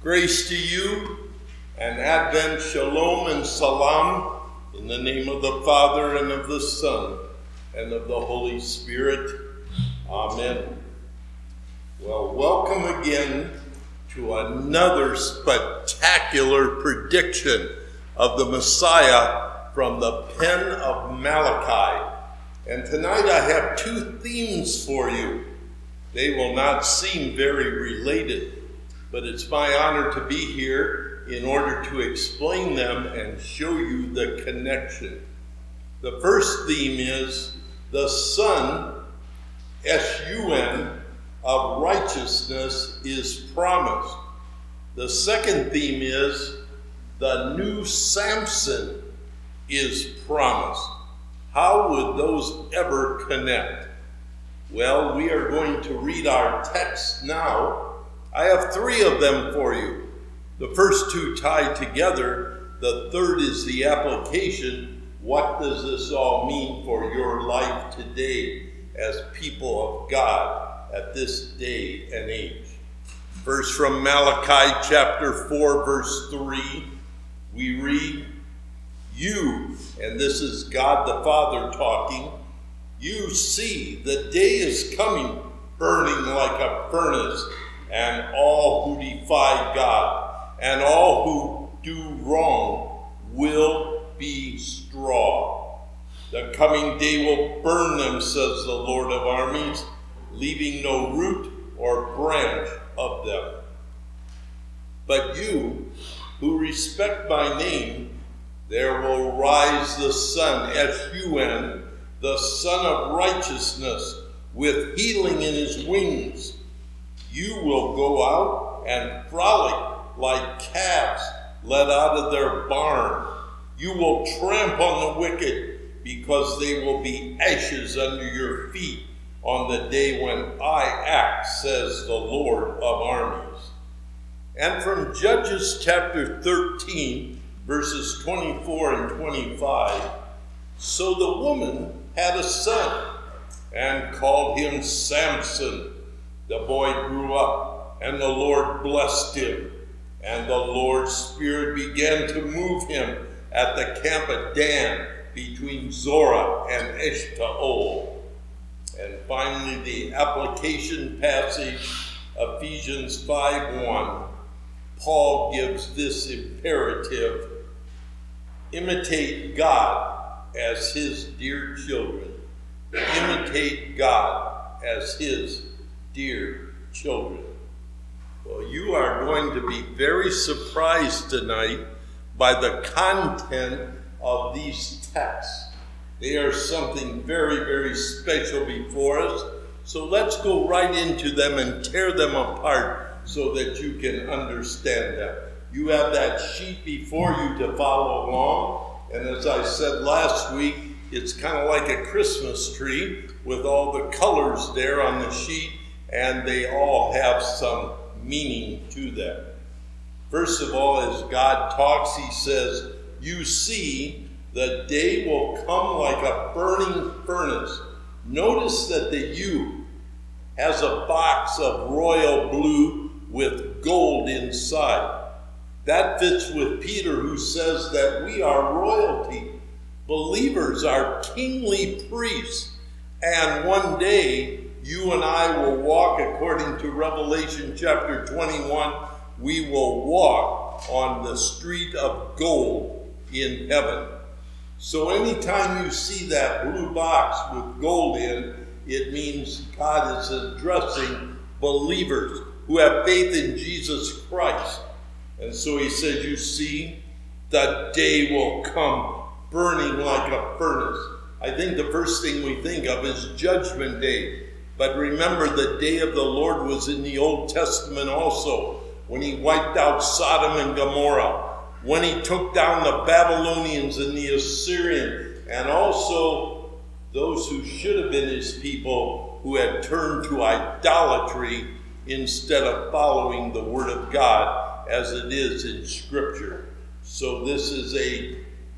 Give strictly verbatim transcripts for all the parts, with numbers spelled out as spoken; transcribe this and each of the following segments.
Grace to you and Advent, Shalom and Salam, in the name of the Father and of the Son and of the Holy Spirit. Amen. Well, welcome again to another spectacular prediction of the Messiah from the pen of Malachi. And tonight I have two themes for you. They will not seem very related, but it's my honor to be here in order to explain them and show you the connection. The first theme is the Sun, S U N, of righteousness is promised. The second theme is the new Samson is promised. How would those ever connect? Well, we are going to read our text now. I have three of them for you. The first two tie together. The third is the application. What does this all mean for your life today as people of God at this day and age? First, from Malachi chapter four, verse three, we read, "You," and this is God the Father talking, "you see the day is coming, burning like a furnace, and all who defy God and all who do wrong will be straw. The coming day will burn them, says the Lord of armies, leaving no root or branch of them. But you, who respect my name, there will rise the Sun, S U N, the Son of Righteousness, with healing in his wings. You will go out and frolic like calves let out of their barn. You will tramp on the wicked, because they will be ashes under your feet on the day when I act, says the Lord of armies." And from Judges chapter thirteen, verses twenty-four and twenty-five, "So the woman had a son and called him Samson. The boy grew up, and the Lord blessed him, and the Lord's Spirit began to move him at the camp at Dan between Zorah and Eshtaol." And finally, the application passage, Ephesians five one, Paul gives this imperative: imitate God as his dear children. Imitate God as his dear children. Well, you are going to be very surprised tonight by the content of these texts. They are something very, very special before us. So let's go right into them and tear them apart so that you can understand them. You have that sheet before you to follow along. And as I said last week, it's kind of like a Christmas tree with all the colors there on the sheet, and they all have some meaning to them. First of all, as God talks, he says, "You see, the day will come like a burning furnace." Notice that the "you" has a box of royal blue with gold inside. That fits with Peter, who says that we are royalty. Believers are kingly priests, and one day you and I will walk, according to Revelation chapter twenty-one, we will walk on the street of gold in heaven. So anytime you see that blue box with gold in, it means God is addressing believers who have faith in Jesus Christ. And so he says, you see, the day will come burning like a furnace. I think the first thing we think of is Judgment Day. But remember, the day of the Lord was in the Old Testament also, when he wiped out Sodom and Gomorrah, when he took down the Babylonians and the Assyrians, and also those who should have been his people who had turned to idolatry instead of following the Word of God as it is in Scripture. So this is a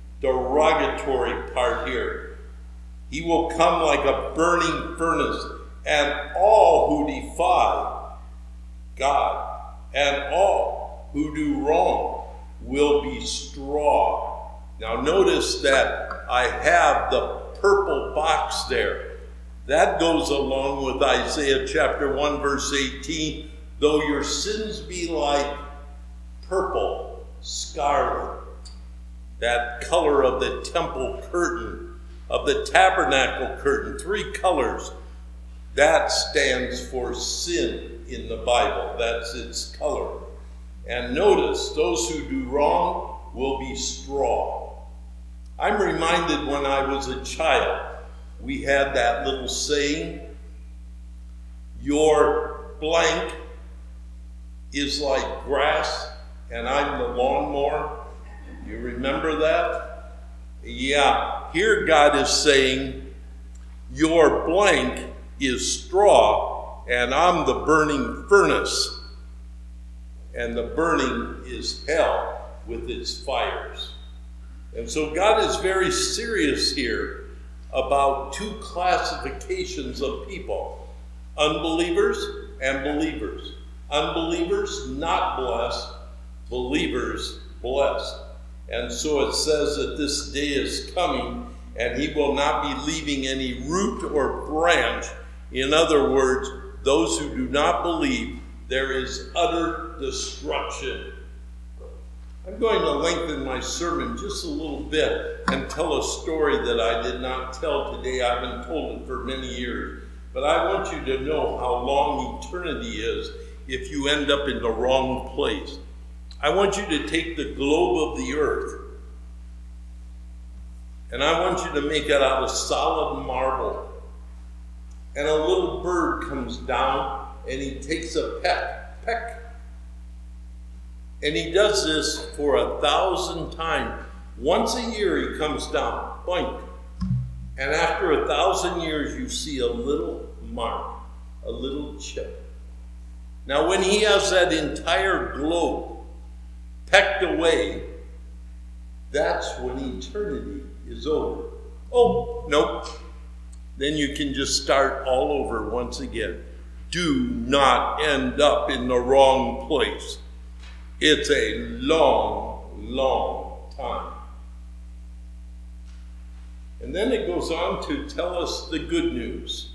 derogatory part here. He will come like a burning furnace, and all who defy God and all who do wrong will be straw. Now notice that I have the purple box there. That goes along with Isaiah chapter one, verse eighteen. Though your sins be like purple, scarlet, that color of the temple curtain, of the tabernacle curtain, three colors, that stands for sin in the Bible. That's its color. And notice, those who do wrong will be straw. I'm reminded when I was a child, we had that little saying, your blank is like grass and I'm the lawnmower. You remember that? Yeah. Here God is saying, your blank is straw and I'm the burning furnace. And the burning is hell with its fires. And so God is very serious here about two classifications of people, unbelievers and believers. Unbelievers not blessed, believers blessed. And so it says that this day is coming and he will not be leaving any root or branch. In other words, those who do not believe, there is utter destruction. I'm going to lengthen my sermon just a little bit and tell a story that I did not tell today. I've been told it for many years. But I want you to know how long eternity is if you end up in the wrong place. I want you to take the globe of the earth, and I want you to make it out of solid marble. And a little bird comes down, and he takes a peck, peck. And he does this for a thousand times. Once a year he comes down, boink. And after a thousand years you see a little mark, a little chip. Now when he has that entire globe pecked away, that's when eternity is over. Oh, nope. Then you can just start all over once again. Do not end up in the wrong place. It's a long, long time. And then it goes on to tell us the good news.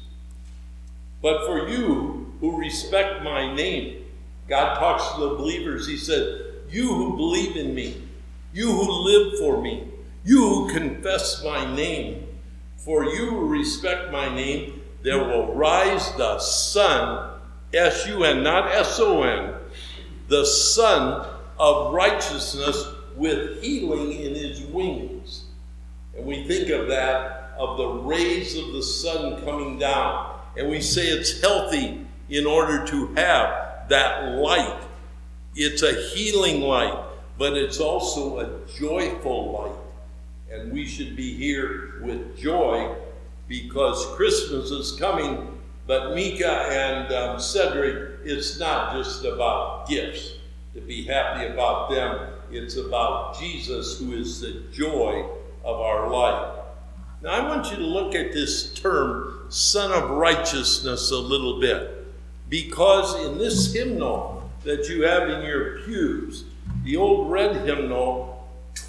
But for you who respect my name, God talks to the believers. He said, you who believe in me, you who live for me, you who confess my name, for you who respect my name, there will rise the Son, S U N, not S O N, the Son of righteousness with healing in his wings. And we think of that, of the rays of the sun coming down. And we say it's healthy in order to have that light. It's a healing light, but it's also a joyful light. And we should be here with joy because Christmas is coming. But Mika and um, Cedric, it's not just about gifts to be happy about them. It's about Jesus, who is the joy of our life. Now I want you to look at this term, Son of Righteousness, a little bit. Because in this hymnal that you have in your pews, the old red hymnal,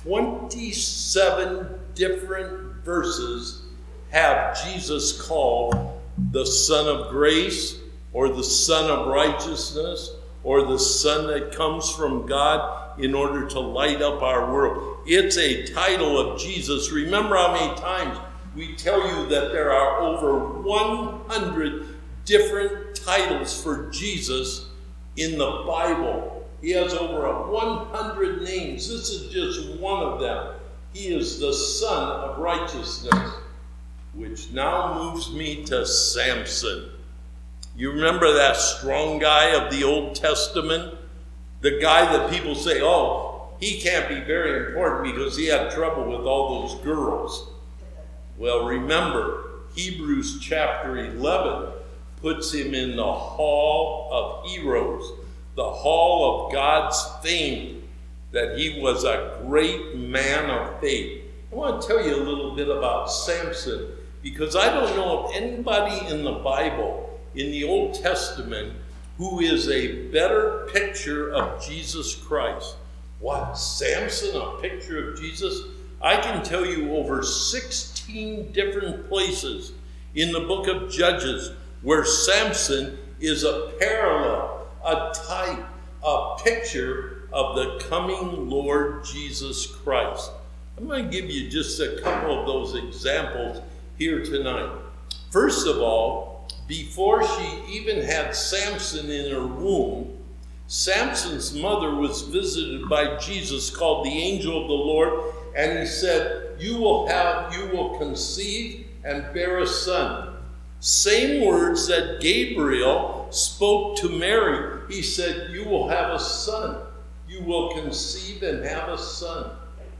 twenty-seven different verses have Jesus called the Son of Grace, or the Son of Righteousness, or the Son that comes from God in order to light up our world. It's a title of Jesus. Remember how many times we tell you that there are over one hundred different titles for Jesus in the Bible. He has over one hundred names. This is just one of them. He is the Son of Righteousness, which now moves me to Samson. You remember that strong guy of the Old Testament? The guy that people say, oh, he can't be very important because he had trouble with all those girls. Well, remember, Hebrews chapter eleven puts him in the hall of heroes, the hall of God's fame, that he was a great man of faith. I want to tell you a little bit about Samson, because I don't know of anybody in the Bible, in the Old Testament, who is a better picture of Jesus Christ. What, Samson, a picture of Jesus? I can tell you over sixteen different places in the book of Judges where Samson is a parallel, a type, a picture of the coming Lord Jesus Christ. I'm going to give you just a couple of those examples here tonight. First of all, before she even had Samson in her womb, Samson's mother was visited by Jesus, called the angel of the Lord, and he said, you will have, you will conceive and bear a son. Same words that Gabriel spoke to Mary. He said, you will have a son. You will conceive and have a son.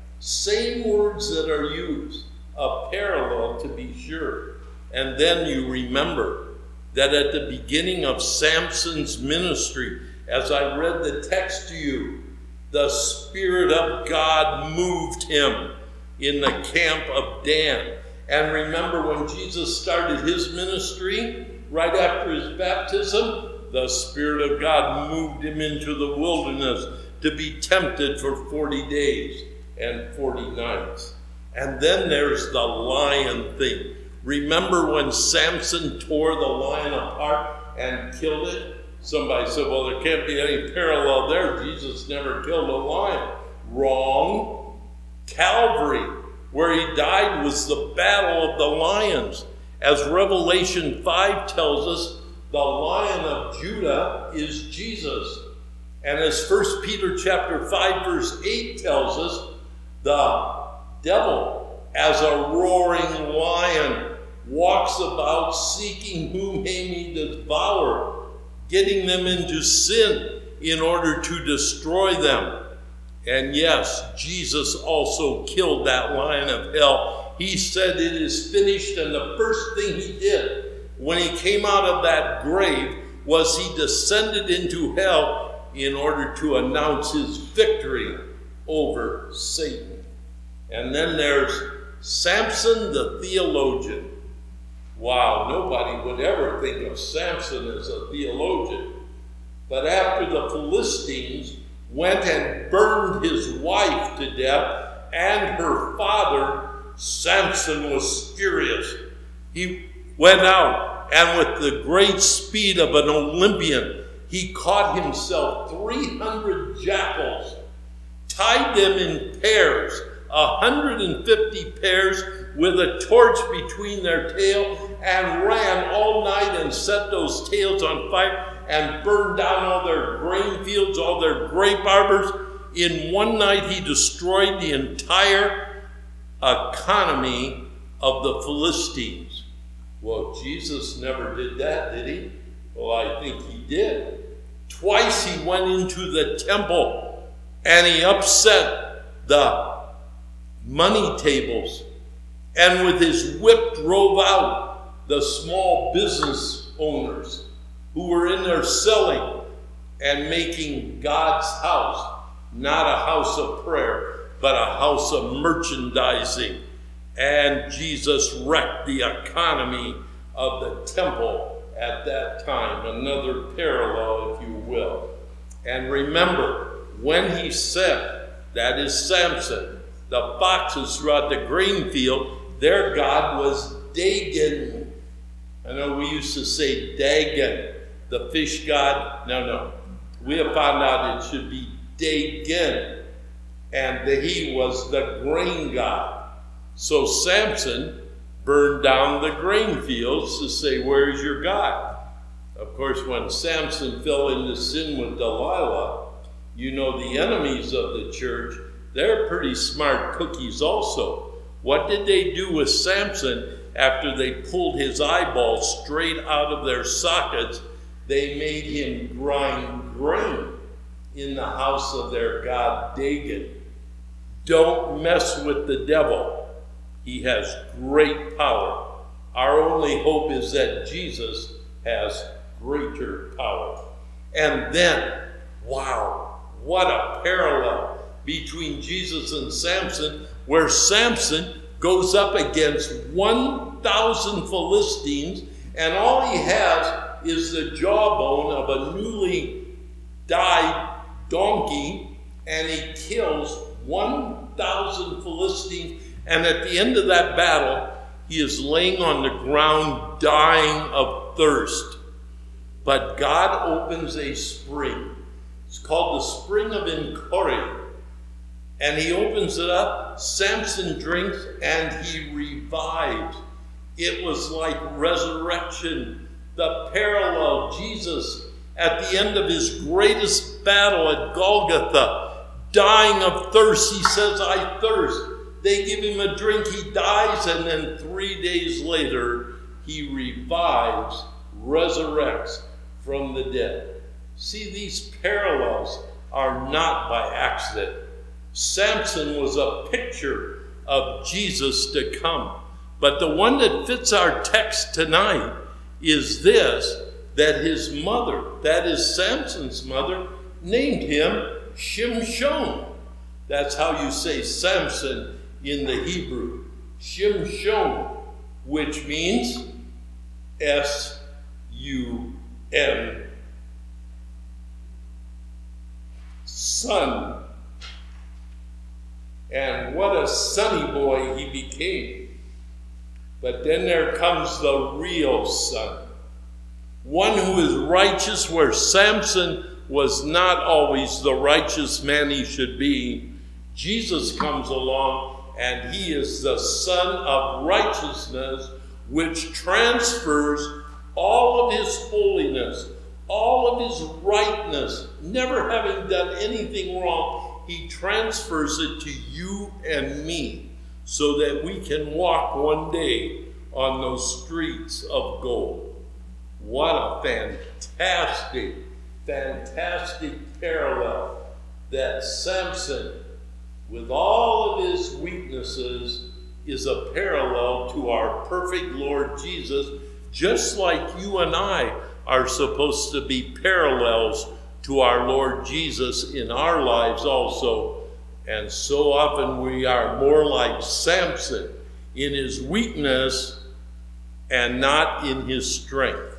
Same words that are used, a parallel to be sure. And then you remember that at the beginning of Samson's ministry, as I read the text to you, the Spirit of God moved him in the camp of Dan. And remember when Jesus started his ministry, right after his baptism, the Spirit of God moved him into the wilderness to be tempted for forty days and forty nights. And then there's the lion thing. Remember when Samson tore the lion apart and killed it? Somebody said, well, there can't be any parallel there. Jesus never killed a lion. Wrong. Calvary, where he died, was the battle of the lions. As Revelation five tells us, the Lion of Judah is Jesus. And as First Peter chapter five, verse eight tells us, the devil, as a roaring lion, walks about seeking whom he may devour, getting them into sin in order to destroy them. And yes, Jesus also killed that lion of hell. He said it is finished, and the first thing he did when he came out of that grave was he descended into hell in order to announce his victory over Satan. And then there's Samson the theologian. Wow, nobody would ever think of Samson as a theologian. But after the Philistines went and burned his wife to death and her father, Samson was furious. He went out, and with the great speed of an Olympian, he caught himself three hundred jackals, tied them in pairs, one hundred fifty pairs, with a torch between their tail, and ran all night and set those tails on fire and burned down all their grain fields, all their grape arbors. In one night, he destroyed the entire economy of the Philistines. Well, Jesus never did that, did he? Well, I think he did. Twice he went into the temple and he upset the money tables, and with his whip drove out the small business owners who were in there selling and making God's house not a house of prayer, but a house of merchandising. And Jesus wrecked the economy of the temple at that time. Another parallel, if you will. And remember, when he said, that is Samson, the foxes throughout the grain field, their god was Dagon. I know we used to say Dagon, the fish god. No, no. We have found out it should be Dagon. And that he was the grain god. So Samson burned down the grain fields to say, where's your God? Of course, when Samson fell into sin with Delilah, you know the enemies of the church, they're pretty smart cookies also. What did they do with Samson after they pulled his eyeballs straight out of their sockets? They made him grind grain in the house of their god Dagon. Don't mess with the devil. He has great power. Our only hope is that Jesus has greater power. And then, wow, what a parallel between Jesus and Samson, where Samson goes up against one thousand Philistines, and all he has is the jawbone of a newly dyed donkey, and he kills one thousand Philistines. And at the end of that battle, he is laying on the ground dying of thirst. But God opens a spring. It's called the Spring of Enchori. And he opens it up, Samson drinks, and he revives. It was like resurrection, the parallel. Jesus, at the end of his greatest battle at Golgotha, dying of thirst, he says, I thirst. They give him a drink, he dies, and then three days later, he revives, resurrects from the dead. See, these parallels are not by accident. Samson was a picture of Jesus to come. But the one that fits our text tonight is this, that his mother, that is Samson's mother, named him Shimshon. That's how you say Samson in the Hebrew. Shimshon, which means S U N. Son. And what a sonny boy he became. But then there comes the real son. One who is righteous where Samson was not always the righteous man he should be. Jesus comes along and he is the Son of righteousness, which transfers all of his holiness, all of his rightness, never having done anything wrong. He transfers it to you and me so that we can walk one day on those streets of gold. What a fantastic, fantastic parallel that Samson, with all of his weaknesses, is a parallel to our perfect Lord Jesus, just like you and I are supposed to be parallels to our Lord Jesus in our lives also. And so often we are more like Samson in his weakness and not in his strength.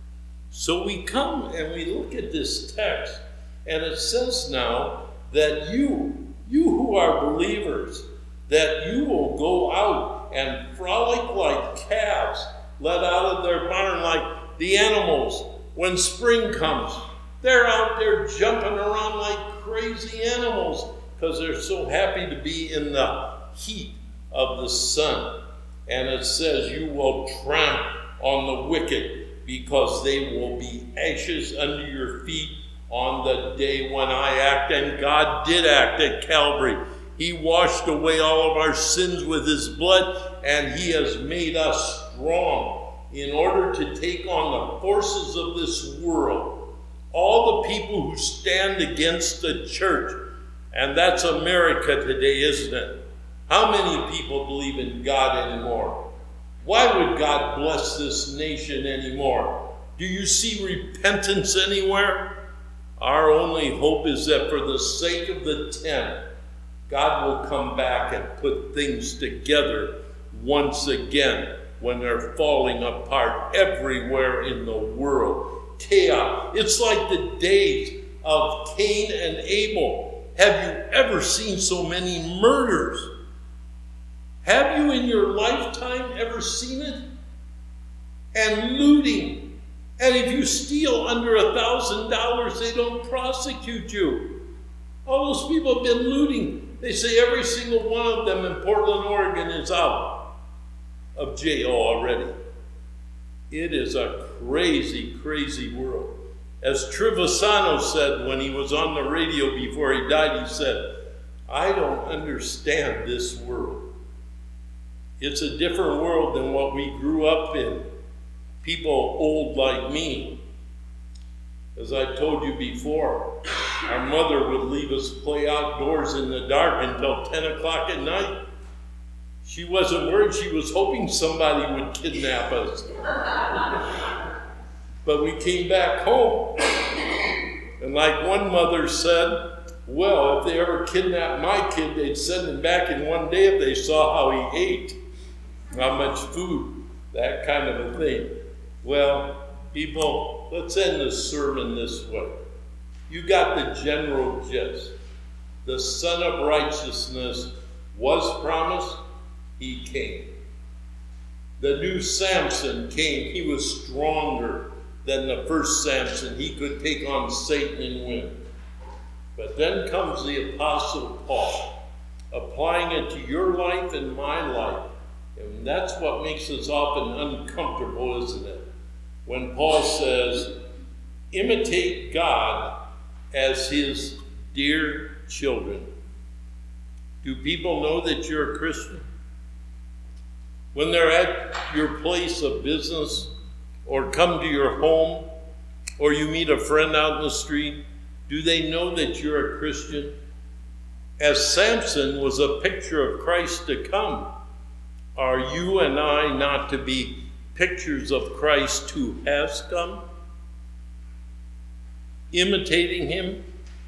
So we come and we look at this text, and it says now that you, you who are believers, that you will go out and frolic like calves let out of their barn, like the animals when spring comes. They're out there jumping around like crazy animals because they're so happy to be in the heat of the sun. And it says you will tramp on the wicked because they will be ashes under your feet on the day when I act. And God did act at Calvary. He washed away all of our sins with his blood, and he has made us strong in order to take on the forces of this world. All the people who stand against the church, and that's America today, isn't it? How many people believe in God anymore? Why would God bless this nation anymore? Do you see repentance anywhere? Our only hope is that for the sake of the ten, God will come back and put things together once again when they're falling apart everywhere in the world. Chaos. It's like the days of Cain and Abel. Have you ever seen so many murders? Have you in your lifetime ever seen it? And looting. And if you steal under a thousand dollars, they don't prosecute you. All those people have been looting. They say every single one of them in Portland, Oregon is out of jail already. It is a crazy, crazy world. As Trevisano said when he was on the radio before he died, he said, I don't understand this world. It's a different world than what we grew up in. People old like me. As I told you before, our mother would leave us play outdoors in the dark until ten o'clock at night. She wasn't worried. She was hoping somebody would kidnap us. But we came back home. And like one mother said, well, if they ever kidnapped my kid, they'd send him back in one day if they saw how he ate, how much food, that kind of a thing. Well, People, let's end this sermon this way. You got the general gist. The Son of Righteousness was promised. He came. The new Samson came. He was stronger than the first Samson. He could take on Satan and win. But then comes the Apostle Paul, applying it to your life and my life. And that's what makes us often uncomfortable, isn't it? When Paul says, imitate God as his dear children. Do people know that you're a Christian? When they're at your place of business, or come to your home, or you meet a friend out in the street, do they know that you're a Christian? As Samson was a picture of Christ to come, are you and I not to be pictures of Christ who has come? Imitating him?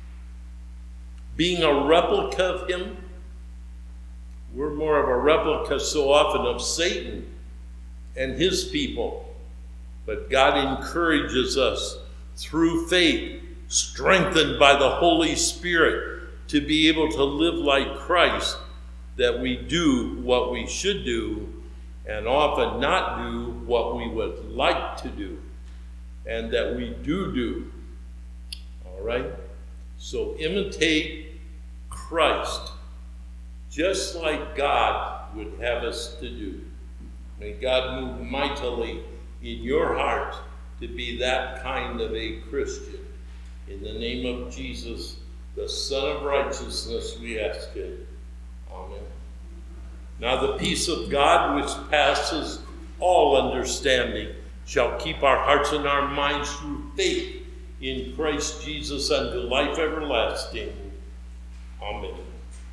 Being a replica of him? We're more of a replica so often of Satan and his people. But God encourages us through faith, strengthened by the Holy Spirit, to be able to live like Christ, that we do what we should do and often not do what we would like to do, and that we do do. All right? So imitate Christ, just like God would have us to do. May God move mightily in your heart to be that kind of a Christian. In the name of Jesus, the Son of Righteousness, we ask it. Amen. Now the peace of God, which passes all understanding, shall keep our hearts and our minds through faith in Christ Jesus unto life everlasting. Amen.